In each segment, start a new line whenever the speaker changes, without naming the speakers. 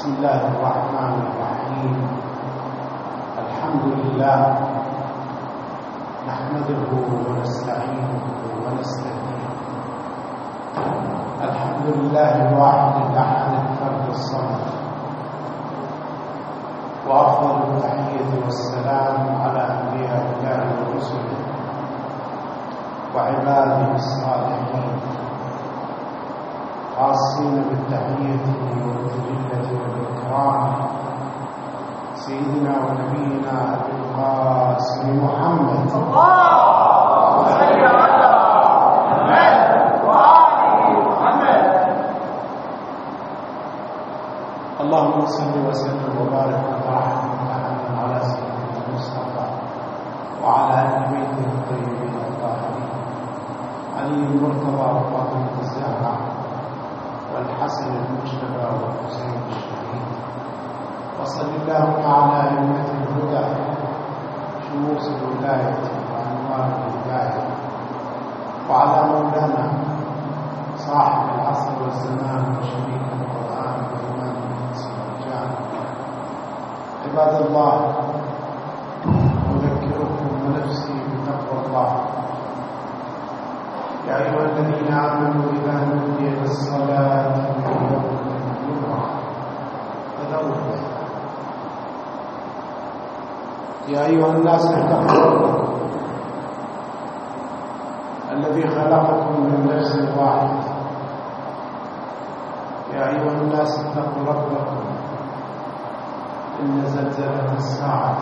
بسم الله الرحمن الرحيم. الحمد لله نحمده ونستعينه ونستهديه. الحمد لله الواحد الأحد الفرد الصمد، وأفضل التحية والسلام على أنبياء الله ورسله وعباده الصالحين، خاصين بالتحية والجلة والإكرام سيدنا ونبينا أبي القاسم محمد اللهم صل على محمد وآل محمد. اللهم صل وسلم وبارك وترحم على سيدنا المصطفى وعلى آل بيته الطيبين الطاهرين، علي المرتضى وفاطمة الزهراء والحسن المجتبى والحسين الشهيد، وصل اللهم على أئمة الهدى شموس الولاية وأنوار الهداية، وعلى مولانا صاحب العصر والزمان وشريك القرآن وإمام الإنس والرجال. عباد الله، أذكركم ونفسي بتقوى الله. يا أيها الذين آمنوا إذا نودي للصلاة من يوم الجمعة فذروا البيع. يا أيها الناس اتقوا ربكم الذي خلقكم من نفس واحدة. يا أيها الناس اتقوا ربكم إن زلزلة الساعة.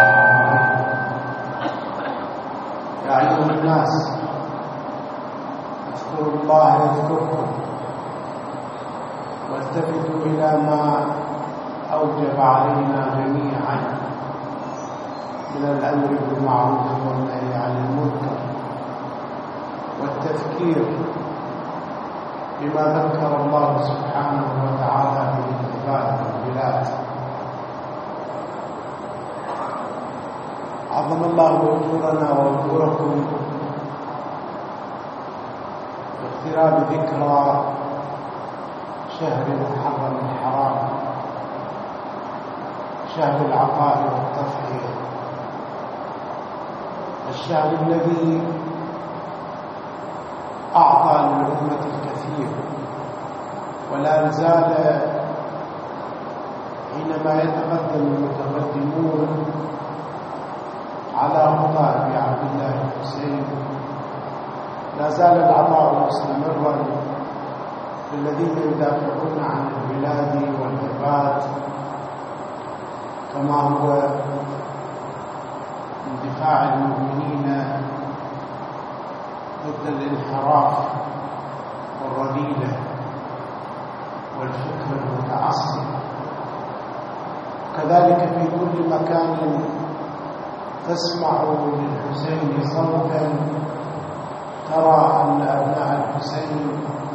يا أيها الناس اذكروا الله يذكركم، والتفتوا إلى ما أوجب علينا جميعا من الأمر بالمعروف والنهي عن المنكر، والتذكير بما ذكر الله سبحانه وتعالى به العباد والبلاد. عظم الله أجورنا وأجوركم باقتراب ذكرى شهر محرم الحرام، شهر العطاء والتضحية، الشهر الذي أعطى للأمة الكثير، ولا نزال حينما يتقدم المتقدمون على خطى أبي عبد الله الحسين لا زال العطاء مستمرا للذين يدافعون عن البلاد والعباد، كما هو من دفاع المؤمنين ضد الانحراف والرذيلة والفكر المتعصب. كذلك في كل مكان تسمع للحسين صوتا ترى أن أبناء الحسين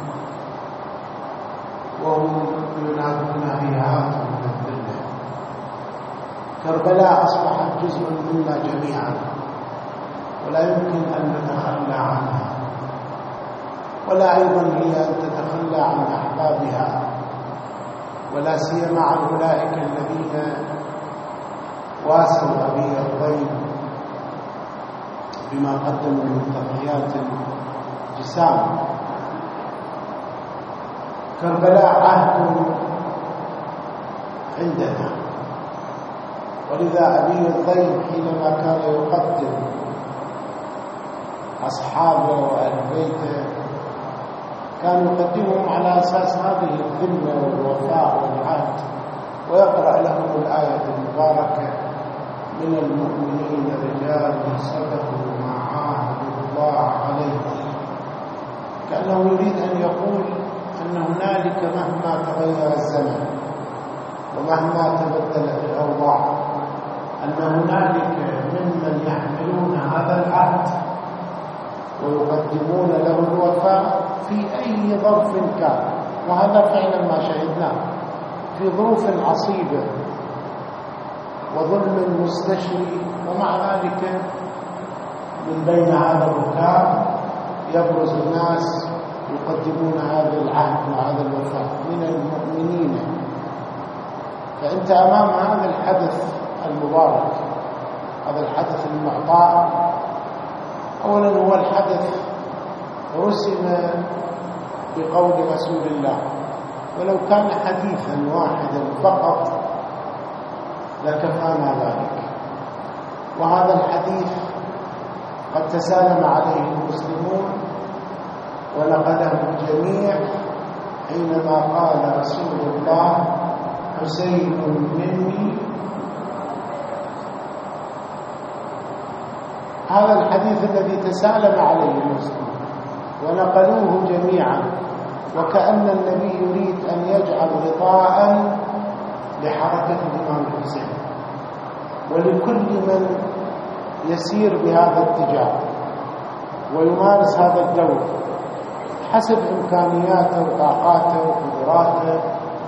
وهم ينادون هيهات من الذلة. كربلاء أصبحت جزء منا جميعا، ولا يمكن أن نتخلى عنها، ولا أيضا هي أن تتخلى عن أحبابها، ولا سيما عن أولئك الذين واسوا أبي الضيف بما قدموا من تضحيات جسام. كربلاء عهد عندنا، ولذا أبي الضيف حينما كان يقدم أصحابه وأهل بيته كان يقدمهم على أساس هذه الذمة والوفاء والعهد، ويقرأ لهم الآية المباركة: من المؤمنين رجال صدقوا ما عاهدوا الله عليه، كأنه يريد أن يقول أن هنالك مهما تغير الزمن ومهما تبدلت الأوضاع أن هنالك ممن يحملون هذا العهد ويقدمون له الوفاء في أي ظرف كان. وهذا فعلا ما شهدناه في ظروف عصيبة وظلم مستشري، ومع ذلك من بين هذا الركاب يبرز الناس يقدمون هذا العهد وهذا الوفاء من المؤمنين فأنت أمام هذا الحدث المبارك، هذا الحدث المعطاء. أولا هو الحدث رسم بقول رسول الله، ولو كان حديثا واحدا فقط لكفانا ذلك. وهذا الحديث قد تسالم عليه المسلمون ونقله الجميع حينما قال رسول الله: حسين مني. هذا الحديث الذي تسالم عليه المسلمون ونقلوه جميعا، وكأن النبي يريد أن يجعل غطاء لحركة الإمام الحسين ولكل من يسير بهذا الاتجاه ويمارس هذا الدور حسب إمكانياته وطاقاته وقدراته.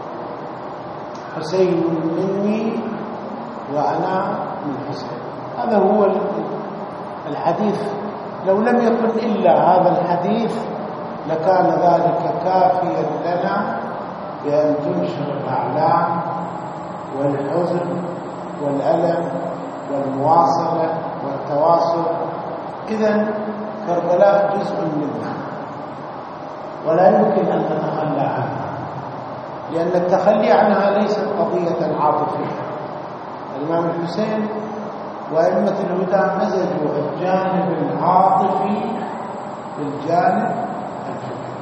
حسين مني وأنا من حسين. هذا هو الحديث. لو لم يكن إلا هذا الحديث لكان ذلك كافيا لنا بأن تنشر الأعلام والحزن والألم والمواصلة والتواصل. إذن كربلاء جزء منا ولا يمكن أن نتخلى عنها، لأن التخلي عنها ليست قضية عاطفية. الإمام الحسين وأئمة الهدى مزجوا الجانب العاطفي بالجانب الفكري.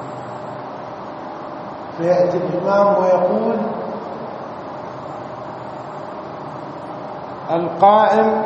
فيأتي الإمام ويقول: القائم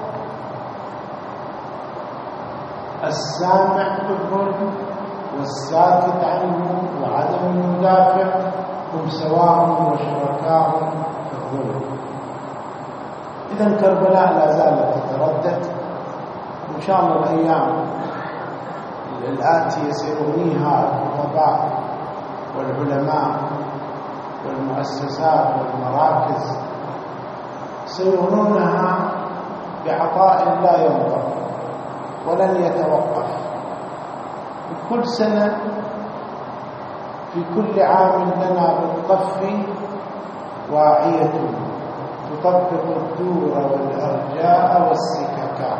السامع كفر والساكت عنه وعدم المدافع هم سواء وشركاء في الظلم. إذن كربلاء لا زالت تتردد، وإن شاء الله الأيام الآتية سيغنيها الخطباء والعلماء والمؤسسات والمراكز، سيغنونها بعطاء لا ينظر ولن يتوقف. كل سنة في كل عام لنا بالطف واعية تطبق الدور والأرجاء والسككا.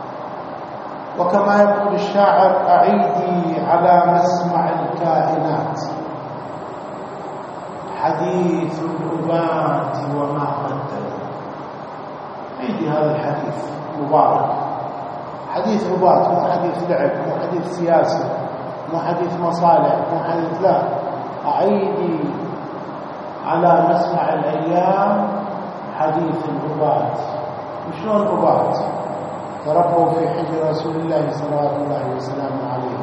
وكما يقول الشاعر: أعيدي على مسمع الكائنات حديث الأبات وما قدموا. عيدي هذا الحديث مبارك، حديث أبات، مو حديث لعب، مو حديث سياسي، مو حديث مصالح، مو حديث، لا، أعيدي على مسمع الأيام حديث الأبات. وشلون أبات؟ تربوا في حجر رسول الله صلوات الله وسلامه عليه.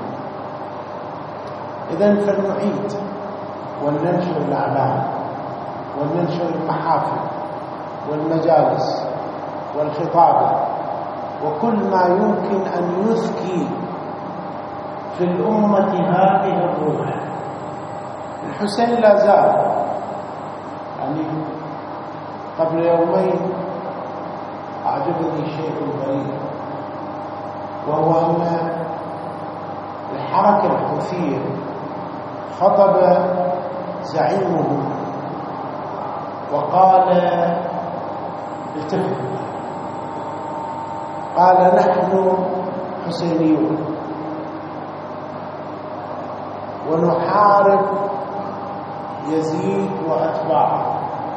إذن فلنعيد ولننشر الأعلام ولننشر المحافل والمجالس والخطابة وكل ما يمكن أن يزكي في الأمة هذه الروح. الحسين لا زال، يعني قبل يومين أعجبني شيء غريب، وهو أن الحركة الحوثية خطب زعيمه وقال: التفت، قال: نحن حسينيون ونحارب يزيد وأتباعه.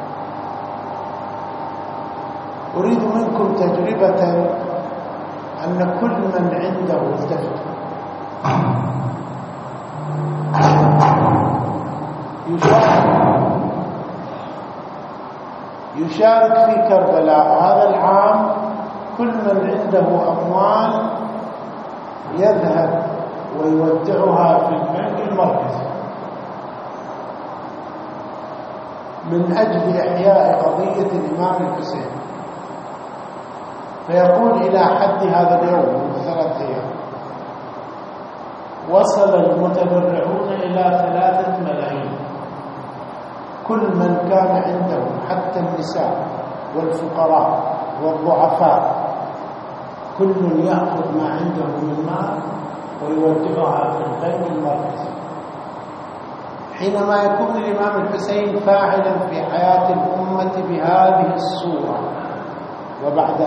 أريد منكم تجربة أن كل من عنده التفت يشارك في كربلاء. هذا العام كل من عنده أموال يذهب ويودعها في البنك المركزي من أجل إحياء قضية الإمام الحسين. فيقول: إلى حد هذا اليوم 3 أيام وصل المتبرعون إلى 3 ملايين. كل من كان عنده، حتى النساء والفقراء والضعفاء، كل يأخذ ما عنده من مال ويودعها في البنك المركزي. حينما يكون الإمام الحسين فاعلا في حياة الأمة الأمة بهذه الصورة وبعد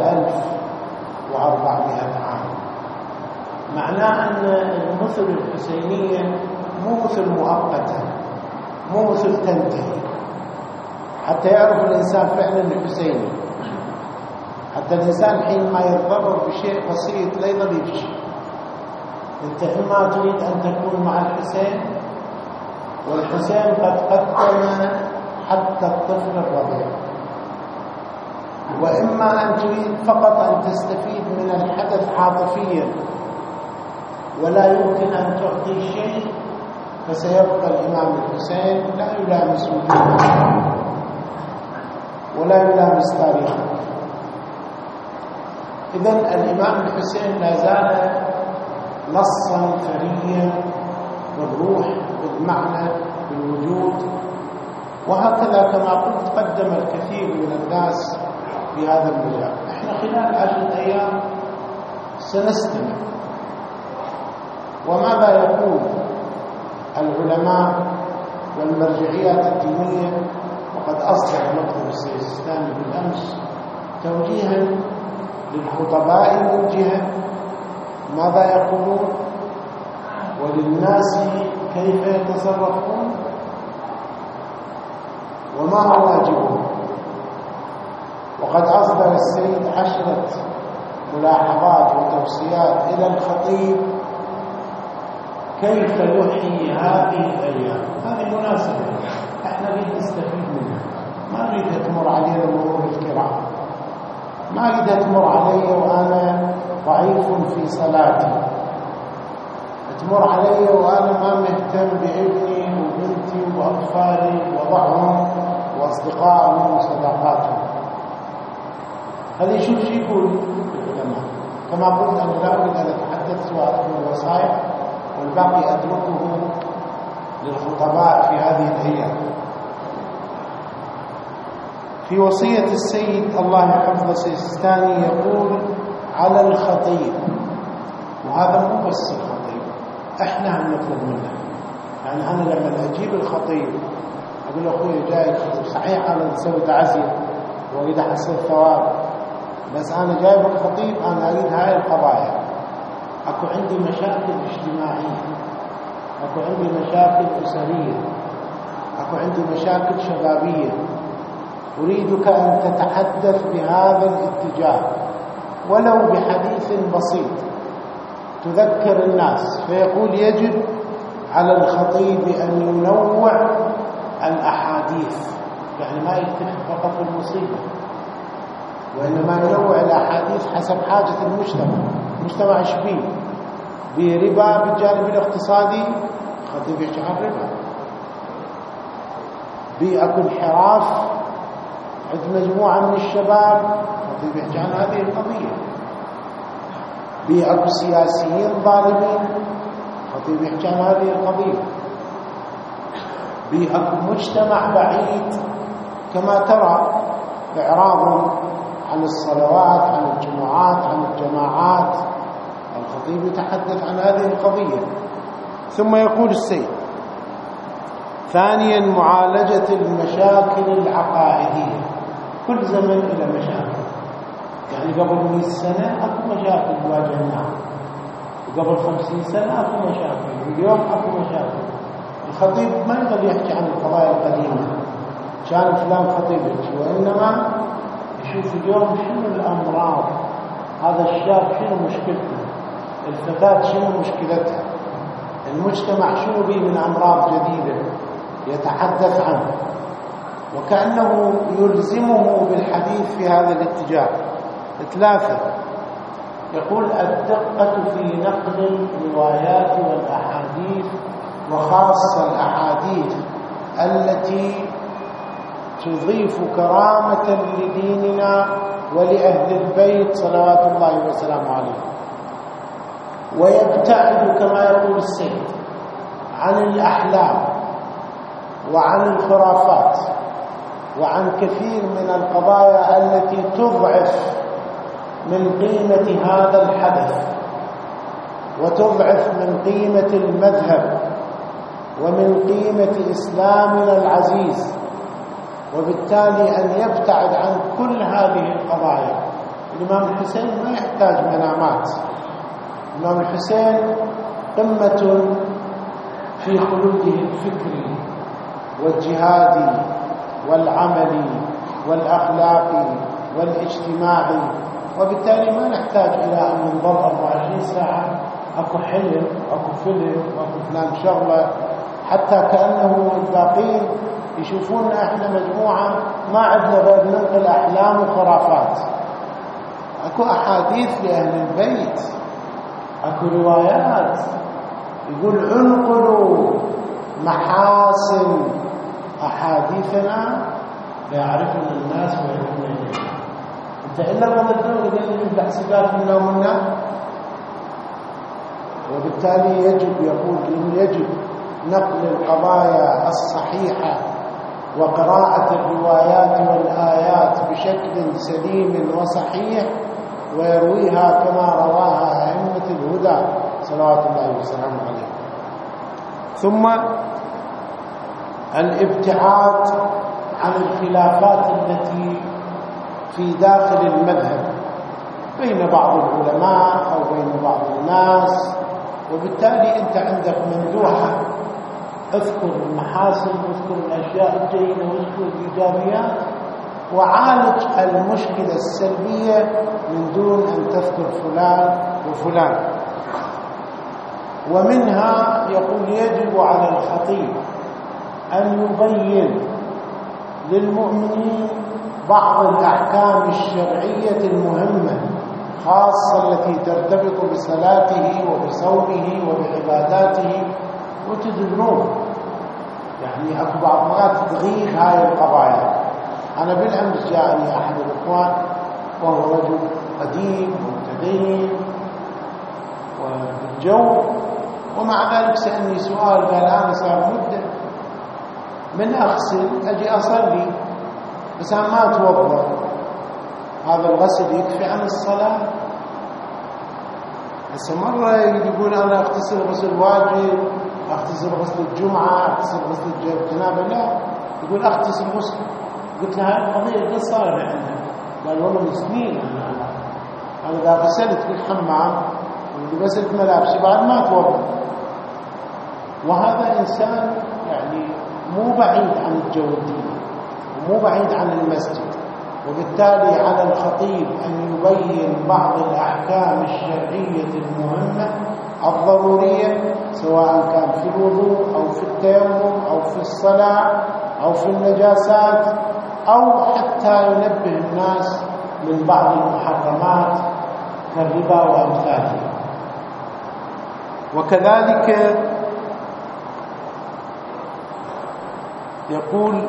1400 عام. معناه أن المثل الحسينية مو مثل مؤقتة، مو مثل تنتهي، حتى يعرف الإنسان فعلا الحسيني. حتى الإنسان حينما يتضرر بشيء بسيط لا يظل يبكي. أنت إما تريد أن تكون مع الحسين، والحسين قد قدم حتى الطفل الرضيع، وإما أن تريد فقط أن تستفيد من الحدث عاطفيا ولا يمكن أن تعطي شيء، فسيبقى الإمام الحسين لا يلامس وجوده ولا يلامس تاريخه. إذن الإمام الحسين لا زال نصا ثريا بالروح، بالمعنى، بالوجود. وهكذا كما قلت قدم الكثير من الناس في هذا المجال. احنا خلال 10 أيام سنستمع وماذا يقول العلماء والمرجعيات الدينية. وقد أصدر مكتب السيد السيستاني بالأمس توجيها للخطباء من جهة ماذا يقولون، وللناس كيف يتصرفون، وما هو واجبهم. وقد أصدر السيد 10 ملاحظات وتوصيات إلى الخطيب كيف يحيي هذه الأيام. هذه مناسبة احنا نريد نستفيد منها، ما نريد تمر علينا مرور الكرام، ما أريد تمر علي وأنا ضعيف في صلاتي، تمر علي وأنا ما مهتم بابني وبنتي وأطفالي وضعهم وأصدقائهم وصداقاتهم. هذا شو يقول العلماء. كما قلت أنا لا أريد أن أتحدث سوى أذكر الوصايا، والباقي أتركه للخطباء في هذه الأيام. في وصية السيد الله يحفظه السيستاني يقول على الخطيب، وهذا مو بس الخطيب، احنا هم نطلب منه. يعني أنا لما أجيب الخطيب أقول له أخوي جاي الخطيب، صحيح أنا نسوي تعزية وأريد أحصل ثواب، بس أنا جايب الخطيب أنا أريد هاي القضايا. أكو عندي مشاكل اجتماعية، أكو عندي مشاكل أسرية، أكو عندي مشاكل شبابية، أريدك أن تتحدث بهذا الاتجاه ولو بحديث بسيط تذكر الناس. فيقول يجب على الخطيب أن ينوع الأحاديث، يعني ما يكتفي فقط بالمصيبة، وإنما ينوع الأحاديث حسب حاجة المجتمع. المجتمع شبيه بربا بالجانب الاقتصادي، خطيب يحكي عن ربا. بأكو انحراف عند مجموعة من الشباب، خطيب يحكي عن هذه القضية. بأكو سياسيين ظالمين، خطيب يحكي عن هذه القضية. بأكو مجتمع بعيد كما ترى إعراض عن الصلوات، عن الجمعات، عن الجماعات، الخطيب يتحدث عن هذه القضية. ثم يقول السيد ثانيا معالجة المشاكل العقائدية. كل زمن إلى مشاكل، يعني قبل 100 سنة أكو مشاكل واجهناها، وقبل 50 سنة أكو مشاكل، واليوم أكو مشاكل. الخطيب ما يقدر يحكي عن القضايا القديمة كان فلان خطيب يحكي، وإنما يشوف اليوم شنو الأمراض، هذا الشاب شنو مشكلته، الفتاة شنو مشكلتها، المجتمع شنو به من أمراض جديدة يتحدث عنه، وكأنه يلزمه بالحديث في هذا الاتجاه. 3 يقول الدقة في نقل الروايات والأحاديث، وخاصة الأحاديث التي تضيف كرامة لديننا ولأهل البيت صلوات الله وسلامه عليه. ويبتعد كما يقول السيد عن الأحلام وعن الخرافات وعن كثير من القضايا التي تضعف من قيمة هذا الحدث وتضعف من قيمة المذهب ومن قيمة إسلامنا العزيز. وبالتالي أن يبتعد عن كل هذه القضايا. الإمام الحسين ما يحتاج منامات. الإمام الحسين قمة في خلوده الفكري والجهادي والعملي والأخلاقي والاجتماعي، وبالتالي ما نحتاج إلى أن ننظر 24 ساعة أكو حلم أكو فيلم أكو فلان شغلة، حتى كأنه الباقين يشوفوننا إحنا مجموعة ما عندنا غير ننقل أحلام وخرافات. أكو أحاديث لأهل البيت، أكو روايات يقول انقلوا محاسن أحاديثنا ليعرفنا الناس ويعرفنا إلينا. أنت إلا ما تدعو لأن يبدأ سباك منا ومنا. وبالتالي يجب نقل القضايا الصحيحة وقراءة الروايات والآيات بشكل سليم وصحيح، ويرويها كما رواها أئمة الهدى صلوات الله وسلامه عليهم. ثم الابتعاد عن الخلافات التي في داخل المذهب بين بعض العلماء أو بين بعض الناس. وبالتالي أنت عندك مندوحة، اذكر المحاسن واذكر الأشياء الجيدة واذكر الإيجابيات، وعالج المشكلة السلبية من دون أن تذكر فلان وفلان. ومنها يقول يجب على الخطيب أن يبين للمؤمنين بعض الأحكام الشرعية المهمة خاصة التي ترتبط بصلاته وبصومه وبعباداته وتدلون. يعني أكو بعض مرات تغيير هاي القضايا. أنا بالأمس جاءني أحد الإخوان وهو رجل قديم ومتدين والجو، ومع ذلك سألني سؤال، قال أنا صار مدة من أغسل أجي أصلي بس أنا ما أتوضأ، هذا الغسل يكفي عن الصلاة؟ بس مرة يقول أنا أغتسل غسل واجب، أغتسل غسل الجمعة، أغتسل غسل الجنابة. لا، يقول أغتسل غسل. قلت له هاي القضية قد صار عندنا؟ قال والله من سنين أنا إذا غسلت في الحمام ولبست ملابسي بعد ما أتوضأ. وهذا إنسان يعني مو بعيد عن الجو الديني ومو بعيد عن المسجد. وبالتالي على الخطيب أن يبين بعض الأحكام الشرعية المهمة الضرورية، سواء كان في الوضوء أو في التيمم أو في الصلاة أو في النجاسات، أو حتى ينبه الناس من بعض المحرمات كالربا وأمثاله. وكذلك يقول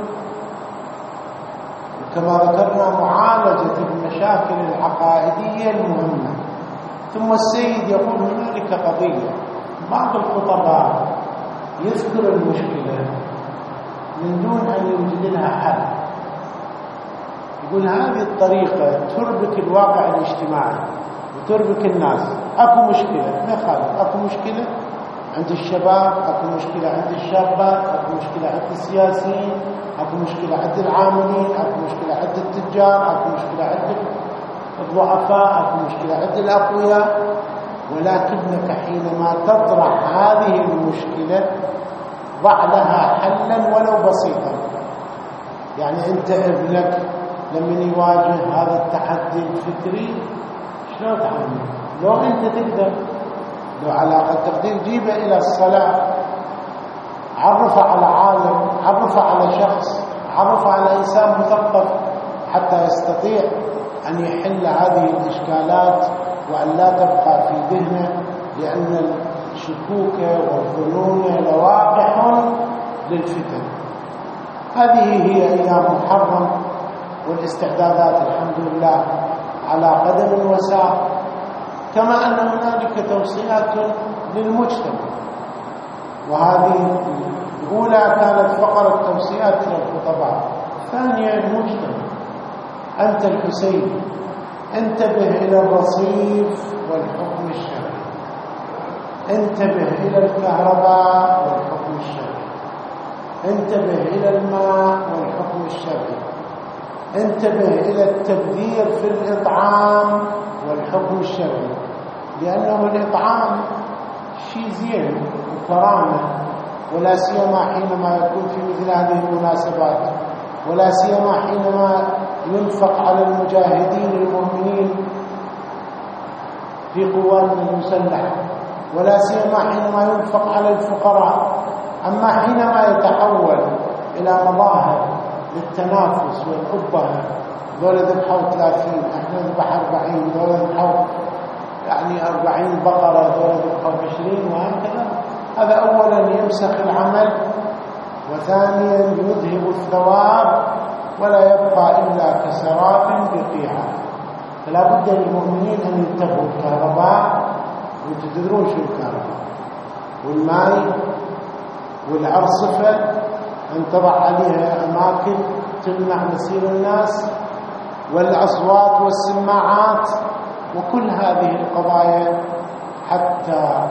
كما ذكرنا معالجة المشاكل العقائدية المهمة. ثم السيد يقول هنالك قضية، بعض الخطباء يذكر المشكلة من دون أن يوجد لها حل. يقول هذه الطريقة تربك الواقع الاجتماعي وتربك الناس. أكو مشكلة ما خالف، أكو مشكلة عند الشباب، أكو مشكلة عند الشابات، أكو مشكلة عند السياسيين، أكو مشكلة عند العاملين، أكو مشكلة عند التجار، أكو مشكلة عند الضعفاء، أكو مشكلة عند الأقوياء. ولكنك حينما تطرح هذه المشكلة ضع لها حلا ولو بسيطا. يعني أنت ابنك لما يواجه هذا التحدي الفكري شلون تعمل؟ لو أنت تقدر، لو على التقدير جيبه إلى الصلاة، عرفه على عالم، عرفه على شخص، عرفه على إنسان مثقف حتى يستطيع أن يحل هذه الإشكالات وأن لا تبقى في ذهنه، لأن الشكوك والظنون لواقع للفتن. هذه هي أيام محرم، والاستعدادات الحمد لله على قدم وساق. كما أن هنالك توصيات للمجتمع، وهذه الأولى كانت فقرة توصيات للخطباء. ثانيا المجتمع، أنت الحسين انتبه إلى الرصيف والحكم الشرعي، انتبه إلى الكهرباء والحكم الشرعي، انتبه إلى الماء والحكم الشرعي، انتبه إلى التبذير في الإطعام والحكم الشرعي، لأنه الإطعام شيء زين وكرامة، ولا سيما حينما يكون في مثل هذه المناسبات، ولا سيما حينما ينفق على المجاهدين المؤمنين في قواتنا المسلحة، ولا سيما حينما ينفق على الفقراء. أما حينما يتحول إلى مظاهر للتنافس والأبهة، دول ذبحوا 30، احنا نذبح 40، دول ذبحوا 40 بقرة، دول ذبحوا 20، وهكذا. هذا أولا يمسخ العمل، وثانيا يذهب الثواب، ولا يبقى إلا كسراب بقيعة. فلا بد للمؤمنين أن ينتبهوا الكهرباء، وانتم تدرون شو الكهرباء، والماء والعرصفة أن تضع عليها أماكن تمنع مسير الناس، والأصوات والسماعات، وكل هذه القضايا، حتى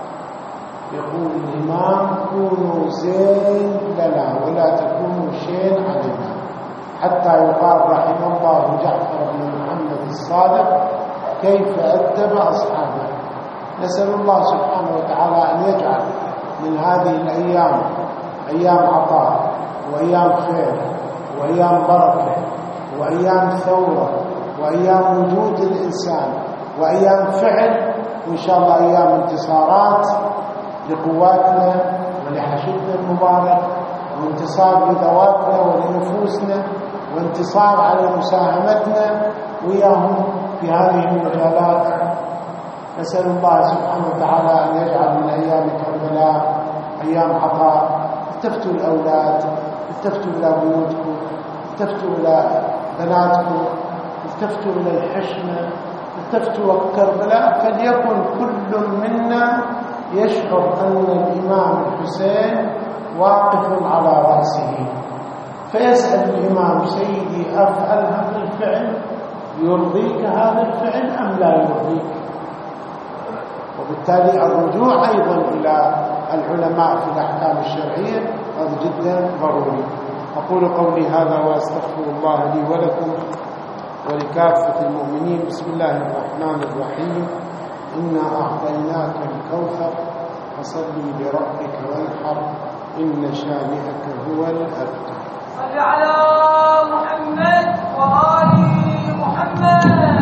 يقول الإمام كونوا زين لنا ولا تكونوا شين علينا، حتى يقال رحم الله جعفر بن محمد الصادق كيف أدب أصحابه. نسأل الله سبحانه وتعالى أن يجعل من هذه الأيام أيام عطاء، وأيام خير، وأيام بركة، وأيام ثورة، وأيام وجود الإنسان، وأيام فعل، وإن شاء الله أيام انتصارات لقواتنا ولحشدنا المبارك، وانتصار لذواتنا ولنفوسنا، وانتصار على مساهمتنا وياهم في هذه المجالات. نسأل الله سبحانه وتعالى أن يجعل من أيام كربلاء أيام عطاء. التفتوا الأولاد، التفتوا إلى بيوتكم، التفتوا إلى بناتكم، التفتوا إلى الحشمة، التفتوا وقت كربلاء، فليكن كل منا يشعر أن الإمام الحسين واقف على رأسه، فيسأل الإمام سيدي أفعل هذا الفعل، يرضيك هذا الفعل أم لا يرضيك؟ وبالتالي الرجوع أيضا إلى العلماء في الأحكام الشرعية هذا جدا ضروري. أقول قولي هذا وأستغفر الله لي ولكم ولكافة المؤمنين. بسم الله الرحمن الرحيم. إنا أعطيناك الكوثر فصلي لربك وانحر إن شانئك هو الأبتر.
صل على محمد وآل محمد.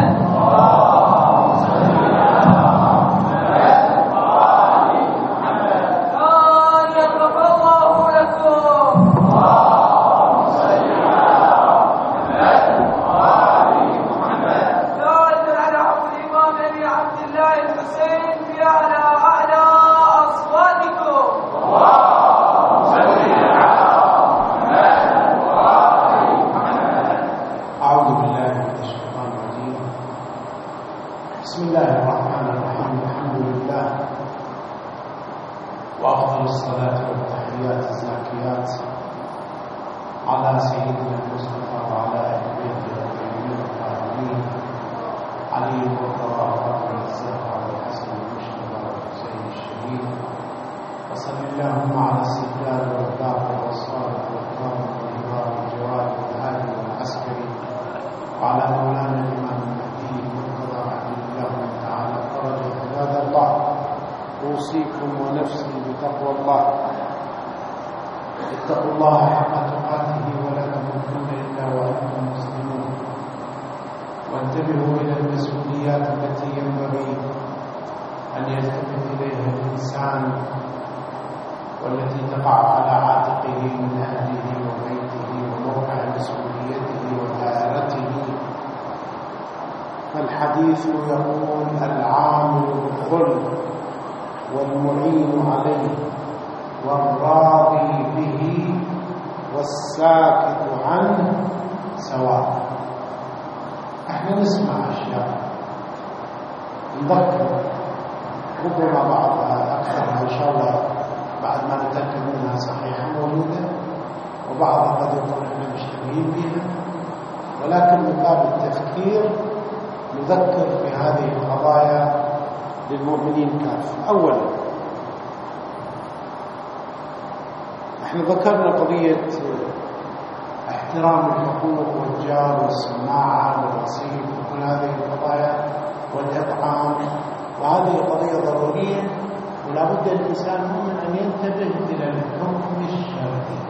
اتقوا الله حق تقاته ولا تموتن إلا وأنتم مسلمون، وانتبهوا إلى المسؤوليات التي ينبغي أن يلتفت إليها الإنسان، والتي تقع على عاتقه من أهله وبيته وموقع مسؤوليته ودائرته. فالحديث يقول العامل بالخلق والمعين عليه والراضي به والساكت عنه سواء. احنا نسمع اشياء نذكر، ربما بعضها اكثرها ان شاء الله بعد ما نتاكد منها صحيحه موجوده، وبعضها قد يكون احنا مشتبهين بها، ولكن من باب التفكير نذكر في هذه القضايا للمؤمنين كافة. اولا احنا ذكرنا قضية احترام الحقوق والجار والسماعة والرصيد وكل هذه القضايا والإطعام، وهذه قضية ضرورية ولا بد الإنسان المؤمن أن ينتبه إلى الحكم الشرعي.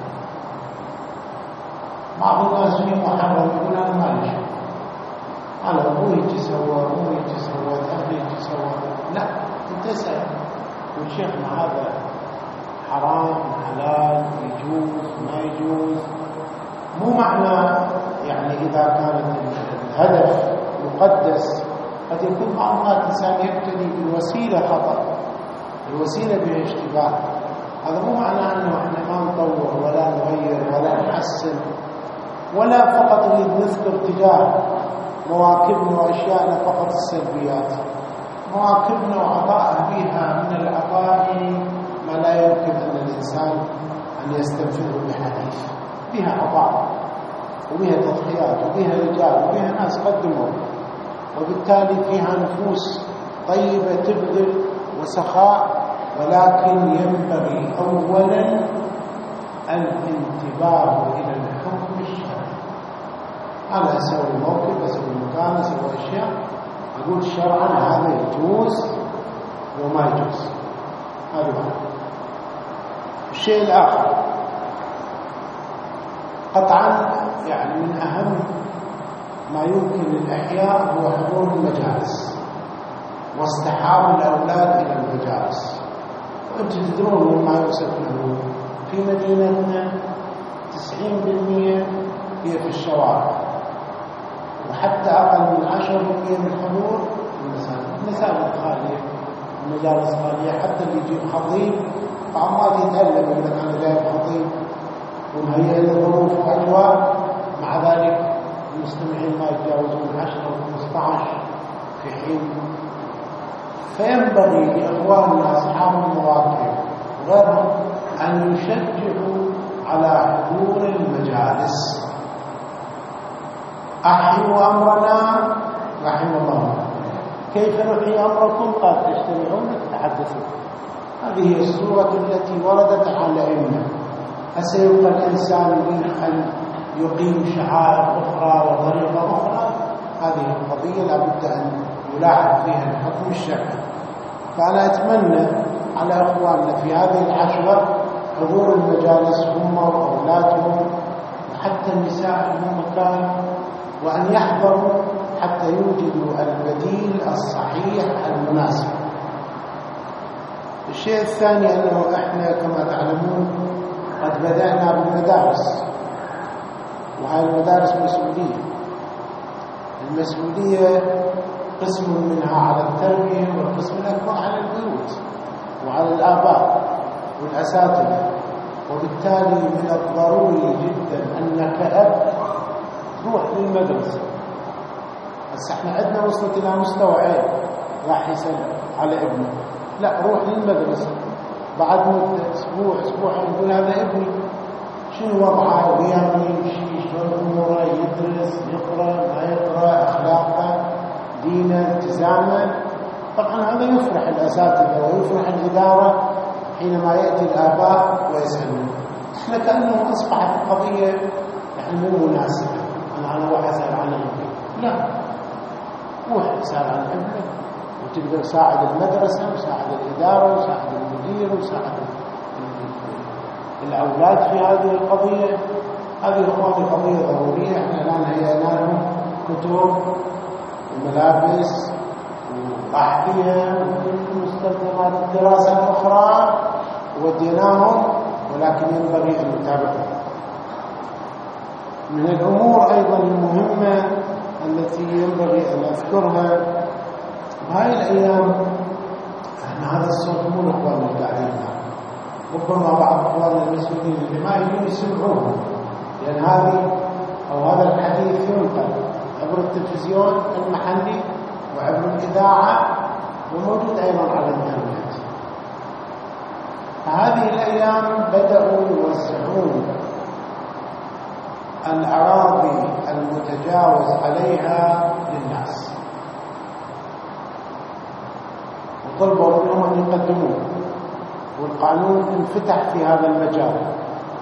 بعض الناس محرم يقول أنا ما لي شيء، على أبوه يجي سوى، أمه يجي سوى، أخي يجي سوى. لا، أنت اسأل وشيخنا هذا حرام حلال يجوز ما يجوز. مو معنى يعني إذا كان الهدف مقدس قد يكون بعض الإنسان يبتدي بالوسيلة خطأ، الوسيلة بها اشتباه. هذا مو معنى أنه إحنا ما نطور ولا نغير ولا نحسن ولا فقط نريد نذكر تجاه مواكبنا وأشياءنا فقط السلبيات. مواكبنا وعطاء بها من العطاء ما لا يمكن أن الإنسان أن يستنفذه بحديث. بها عطاء وبها تضحيات وبها رجال وبها ناس قدموا، وبالتالي فيها نفوس طيبة تبذل وسخاء، ولكن ينبغي أولا الانتباه إلى الحكم الشرعي. أنا أسوي موقف، أسوي مكان، أسوي أشياء، أقول شرعا هذا يجوز وما يجوز. هذا هو الشيء الآخر. قطعا يعني من أهم ما يمكن الإحياء هو حضور المجالس واصطحاب الأولاد إلى المجالس. وأنتم تدرون مما يوصف له في مدينتنا 90% هي في الشوارع، وحتى أقل من 10% من الحضور المساجد خالية، المجالس خالية. حتى اللي يجيب خطيب فعمال يتألم إذا كان جايب خطيب ومهيئ الظروف وأجواء، مع ذلك المستمعين ما يتجاوزون 10 أو 15 في حين. فينبغي لإخواننا أصحاب المواقف وغيرهم أن يشجعوا على حضور المجالس. أحيوا أمرنا رحم الله. كيف نحيي أمركم؟ قال تجتمعون تتحدثون. هذه هي الصورة التي وردت عن الأئمة. أسيبقى الإنسان يريد أن يقيم شعائر أخرى وطريقة أخرى؟ هذه القضية لابد أن يلاحظ فيها الحكم الشرعي. فأنا أتمنى على أخواننا في هذه العشرة حضور المجالس هم وأولادهم وحتى النساء في مكان، وأن يحضروا حتى يوجدوا البديل الصحيح المناسب. الشيء الثاني أنه إحنا كما تعلمون قد بدأنا بالمدارس، وهذه المدارس مسؤولية. المسؤولية قسم منها على التربية والقسم الأكبر على البيوت وعلى الآباء والأساتذة. وبالتالي من الضروري جدا أنك أب تروح للمدرسة. بس احنا عندنا وصلت إلى مستوى عيب راح يسأل على ابنه، لا روح للمدرسة. بعد مدة أسبوع أسبوعين يقول هذا ابني شنو وضعه ويعمل يمشي شلون أموره، يدرس يقرأ ما يقرأ، أخلاقه دينه التزامه. طبعا هذا يفرح الأساتذة ويفرح الإدارة حينما يأتي الآباء ويسألون. احنا كأنه أصبحت القضية يعني مو مناسبة. أنا أروح أسأل عن ابني، لا، روح اسأل عن ابنك وتقدر تساعد المدرسة وساعد الإدارة وساعد المدير وساعد الأولاد في هذه القضية. هذه إخواني قضية ضرورية. احنا الآن هيئنا لهم كتب وملابس وأحذية وكل مستلزمات الدراسة الأخرى وديناهم، ولكن ينبغي أن نتابعهم. من الأمور أيضا المهمة التي ينبغي أن أذكرها بهاي الأيام أن هذا الصوت مو الأخوان القاعدين، ربما بعض أخواننا المسؤولين اللي ما يجون يسمعوه، لأن هذه أو هذا الحديث ينقل عبر التلفزيون المحلي وعبر الإذاعة وموجود أيضا على الإنترنت. فهذه الأيام بدأوا يوزعون الأراضي المتجاوز عليها للناس، وطلبوا منهم أن يقدموه، والقانون انفتح في هذا المجال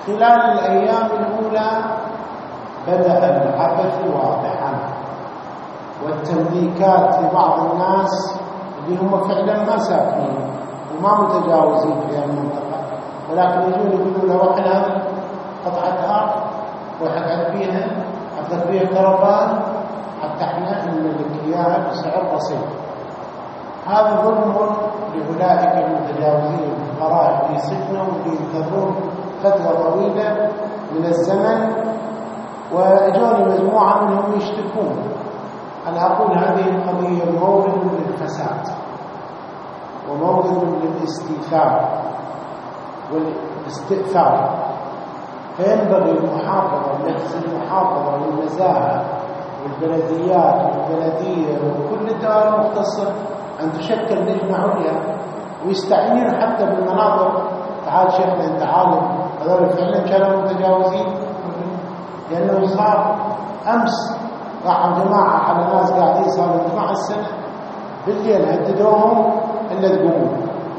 خلال الأيام الأولى بدأ العبث واضحا والتمليكات لبعض الناس اللي هم فعلا ما ساكنين وما متجاوزين في هذه المنطقة، ولكن يجون يقولوا لو احنا قطعة أرض وحقعد فيها حطت فيها كرفان حتى احنا نملك إياها بسعر بسيط. هذا ظلم لأولئك المتجاوزين الفقراء اللي سكنوا واللي ينتظرون فترة طويلة من الزمن، وأجوني مجموعة منهم يشتكون. أنا أقول هذه القضية مورد للفساد ومورد للاستيثار والاستئثار، فينبغي المحافظة ونفس المحافظة والنزاهة والبلديات والبلدية وكل الدول المختصة أن تشكل لجنة عليا ويستعينون حتى بالمناطق. تعال شيخنا أنت عالم، هذول فعلا كانوا متجاوزين، لأنه صار أمس راحوا جماعة على ناس قاعدين صاروا 12 سنة بالليل هددوهم إلا تقوموا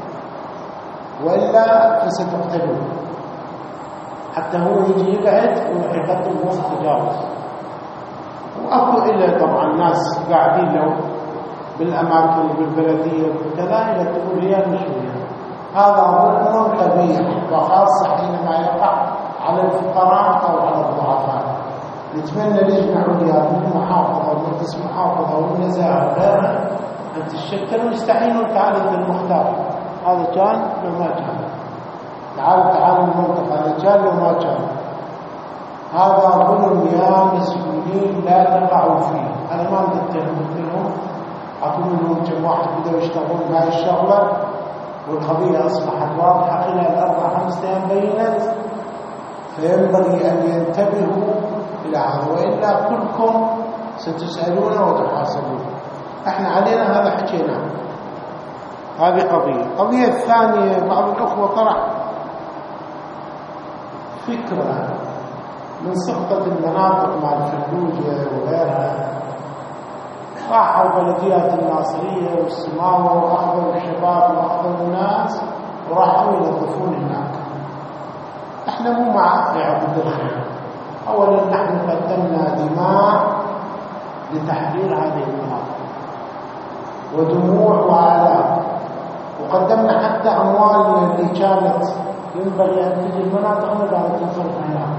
وإلا فستقتلون، حتى هو يجي يقعد ويقدم وصف تجاوز. وأكو إلا طبعا ناس قاعدين لو بالأماكن بالبلدية وكذا إذا تقول هي مشوية. هذا ظلم قبيح، وخاصة حينما يقع على الفقراء أو على الضعفاء. نتمنى لجنة عليا من المحافظة ومجلس المحافظة والنزاهة وغيرها أن تتشكل ويستعينوا تعالى المختار. هذا كان لو ما كان، تعالوا المنطقة هذا كان لو ما كان. هذا ظلم يا مسؤولين لا تقعوا فيه. أنا ما أتهم لهم، أقول لهم كم واحد بدأوا يشتغلون بهاي الشغلة والقضية أصبحت واضحة خلال 4-5 أيام بينت، فينبغي أن ينتبهوا إلى هذا، وإلا كلكم ستسألون وتحاسبون. احنا علينا هذا حكينا. هذه قضية الثانية، بعض الأخوة طرح فكرة من سقطة المناطق مع الفلوجة وغيرها، راحوا بلديات الناصرية والسماوة وأخذوا الشباب وأخذوا الناس وراحوا ينظفون هناك. احنا مو مع إعادة الخير. أولا نحن قدمنا دماء لتحرير هذه المناطق ودموع وآلاف، وقدمنا حتى أموال اللي كانت ينبغي أن تجي المناطق ما كانت تنصرف هناك.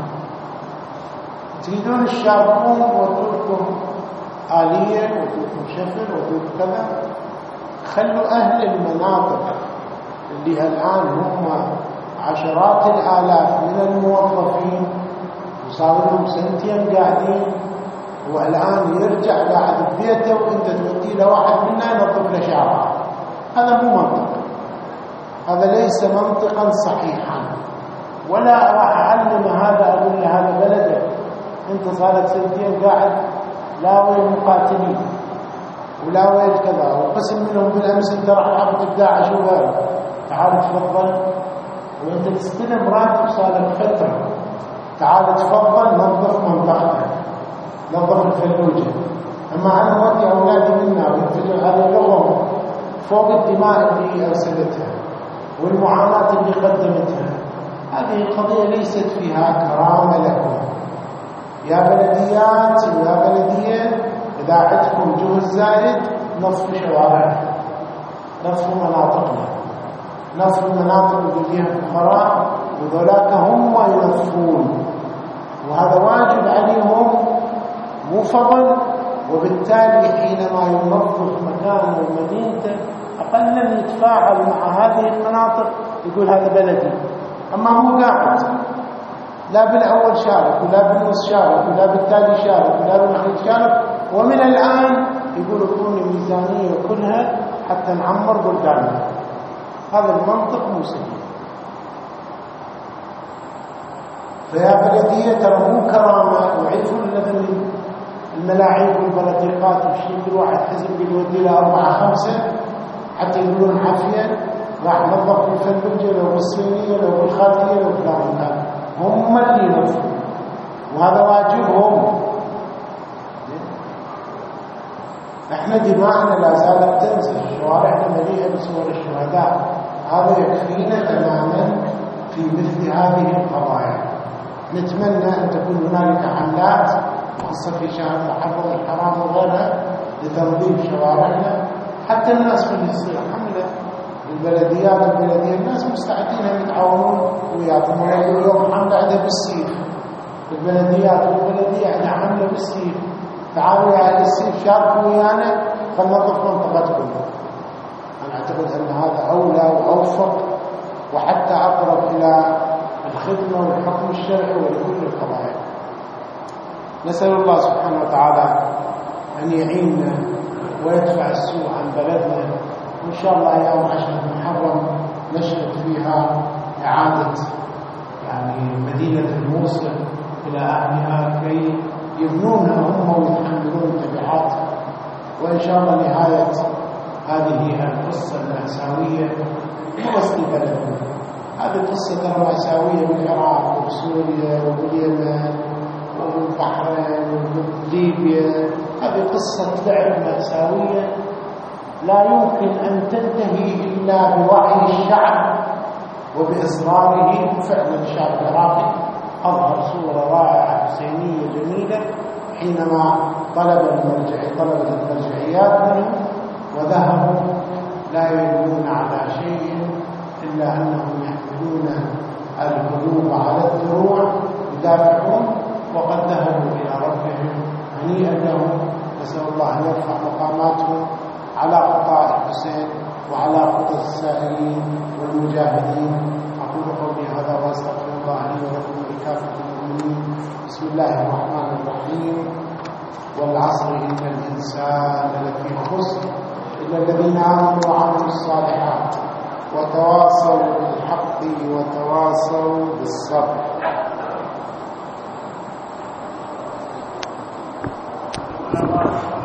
تريدون تشاركون وتركم آلية وتركم شفل وتركم كذا، خلوا أهل المناطق اللي الآن هم عشرات الآلاف من الموظفين وصار لهم سنتين قاعدين، والآن يرجع قاعد ببيته وانت تودي له واحد منا ينظف له شارع. هذا مو منطق، هذا ليس منطقا صحيحا. ولا راح أعلم هذا أقول له هذا بلدك، انت صارت سنتين قاعد لا وين مقاتلين ولا وين كذا، وقسم منهم بالأمس انت راح حبط داعش وغيره، تعال تفضل وانت تستلم راتب صار فترة، تعال تفضل نظف منطقتك، نظف الفلوجة. أما أنا ودي أولادي منا وينتجوا على لغم فوق الدماء اللي أرسلتها والمعاناة اللي قدمتها. هذه القضية ليست فيها كرامة لكم يا بلديات ويا بلدية. إذا عندكم جهد زائد نصف شوارعنا، نصف مناطقنا، نصف المناطق اللي فيها فقراء، وذولاك هم ينظفون، وهذا واجب عليهم مو فضل. وبالتالي حينما ينظف مكانه ومدينته أقل يتفاعل مع هذه المناطق، يقول هذا بلدي. أما هو قاعد لا بالأول شارك ولا بالنص شارك ولا بالتالي شارك ولا بالأخير شارك، ومن الآن يقول اعطوني ميزانية كلها حتى نعمر بلداننا. هذا المنطق مو سليم. فيا بلدية ترى مو كرامة، وعرفوا الذين الملاعب والبلديقات وشيء كل واحد حزب بيودي له 4-5 حتى يقولون عافية راح نظف الفلوجة لو بالصينية لو بالخاتية لو فلان. هم اللي ينظفون وهذا واجبهم. احنا دماءنا لا زالت تنزل، شوارعنا مليئة بصور الشهداء. هذا يكفينا تماما في مثل هذه القضايا. نتمنى أن تكون هنالك حملات خاصة في شهر محرم الحرام وغيرها لتنظيم شوارعنا، حتى الناس من يصير حملة البلديات الناس مستعدين أن يتعاونون وياكم. اليوم حملة عندها بالسيف، البلديات والبلدية عندها حملة بالسيف، تعالوا يا أهل السيف شاركوا ويانا فلننظف منطقتكم. أنا أعتقد أن هذا أولى وأوفق وحتى أقرب إلى الخدمة والحكم الشرعي ولكل القضايا. نسأل الله سبحانه وتعالى أن يعيننا ويدفع السوء عن بلدنا، وإن شاء الله أيام 10 محرم نشهد فيها إعادة مدينة الموصل إلى أهلها كي يبنونها هم ويتحملون تبعاتها. وإن شاء الله نهاية هذه القصة المأساوية وسط بلدنا. هذه القصة ترى مأساوية بالعراق وبسوريا وباليمن وبالبحرين وليبيا. هذه قصة لعب مأساوية لا يمكن أن تنتهي إلا بوعي الشعب وبإصراره. فعلا الشعب العراقي أظهر صورة رائعة حسينية جميلة حينما طلبت المرجعيات منهم وذهبوا لا يدلون على شيء إلا أنهم يحملون القلوب على الدروع يدافعون، وقد ذهبوا إلى ربهم هنيئا لهم. نسأل الله أن يرفع مقاماتهم على قطاع الحسين وعلى قطاع السائرين والمجاهدين. أقول قولي هذا وأستغفر الله لي ولكم ولكافة المؤمنين. بسم الله الرحمن الرحيم. والعصر إن الإنسان لفي خسر إلا الذين آمنوا وعملوا الصالحات وتواصوا بالحق وتواصوا بالصبر.